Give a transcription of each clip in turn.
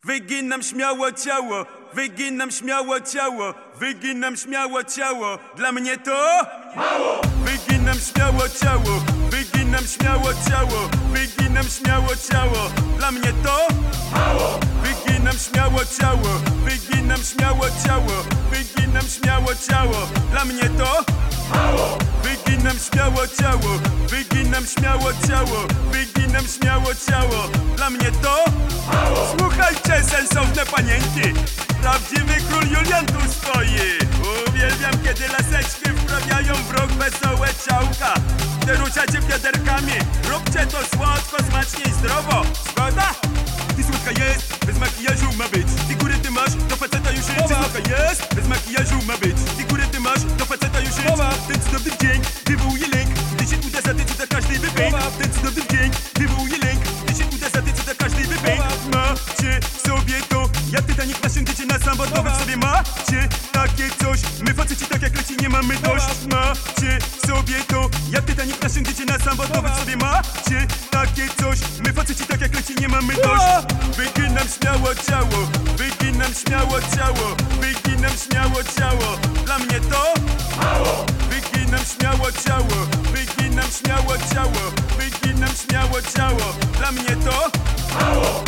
Wyginam śmiało ciało, wyginam śmiało ciało, wyginam śmiało ciało. Dla mnie to mało. Wyginam śmiało ciało, wyginam śmiało ciało, wyginam śmiało ciało. Dla mnie to mało. Wyginam śmiało ciało, wyginam śmiało ciało, wyginam śmiało ciało. Dla mnie to mało. Wyginam śmiało ciało, wyginam śmiało ciało, wyginam śmiało ciało. Dla mnie to mało. Słuchajcie, sensowne panienki, prawdziwy król Julian tu stoi. Uwielbiam, kiedy laseczki wprawiają w rok wesołe ciałka. Gdy ruszacie wiaderkami, róbcie to słodko, smacznie i zdrowo. Zgoda? Ty słodka jest, bez makijażu ma być. Ty góry ty masz, do faceta już jest. Ty słodka jest, bez makijażu ma być. Ty góry ty masz, do faceta już jest. Ten cudowny dzień wywołuje lęk, gdy się uda zatyczyć każdy wypęk. Ten cudowny dzień wywołuje lęk, gdy się uda zatyczyć każdy wypęk. Macie w sobie to, jak Titanic nasiądziecie na sam, bo w sobie macie takie coś. My faceci tak jak leci nie mamy dość. Macie w sobie to, jak Titanic nasiądziecie na sam, bo w sobie macie takie coś. My faceci tak jak leci nie mamy dość. Wyginam śmiało ciało, wyginam śmiało ciało, wyginam śmiało ciało. Dla mnie to mało. Wyginam śmiało ciało, wyginam śmiało ciało, wyginam śmiało ciało. Dla mnie to mało.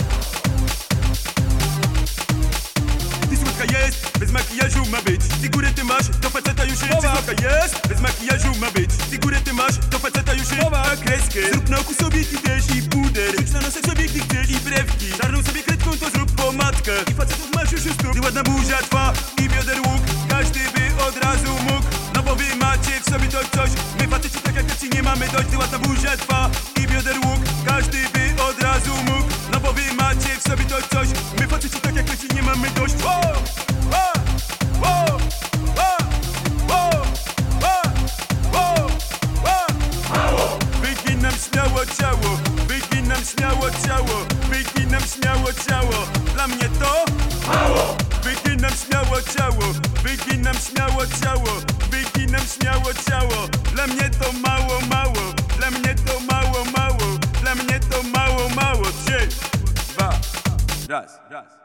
Ty słodka jest, bez makijażu ma być. Ty górę ty masz, do faceta już jest. Ty słodka jest, bez makijażu ma być. Ty górę ty masz, do faceta już jest. A kreskę zrób na oku sobie ty też i puder. Rzuć na nosek sobie gdy chcesz i brewki. Czarną sobie kredką to zrób pomadkę. I facetów masz już stu. Gdy ładna buzia twa i bioder łuk, każdy by od razu mógł. No bo wy macie w sobie to coś. My faceci tak jak leci nie mamy dość. Gdy ładna buzia twa i bioder łuk, każdy by od razu mógł. No bo wy macie w sobie to coś. My faceci tak jak leci nie mamy dość. Wyginam śmiało ciało, wyginam śmiało ciało, wyginam śmiało ciało. Dla mnie to mało. Wyginam śmiało ciało, wyginam śmiało ciało, wyginam śmiało ciało. Dla mnie to mało, mało, dla mnie to mało, mało, dla mnie to mało, mało. 3, 2, raz.